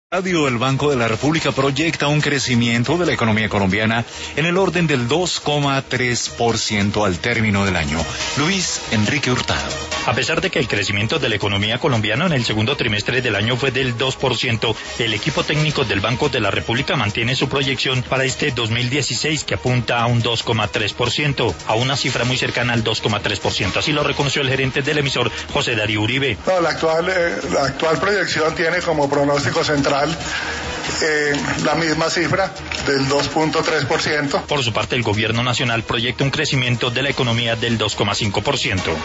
El Banco de la República proyecta un crecimiento de la economía colombiana en el orden del 2,3% al término del año. Luis Enrique Hurtado. A pesar de que el crecimiento de la economía colombiana en el segundo trimestre del año fue del 2%, el equipo técnico del Banco de la República mantiene su proyección para este 2016 que apunta a un 2,3%, a una cifra muy cercana al 2,3%. Así lo reconoció el gerente del emisor, José Darío Uribe. No, la actual proyección tiene como pronóstico central la misma cifra del 2,3%. Por su parte, el gobierno nacional proyecta un crecimiento de la economía del 2,5%.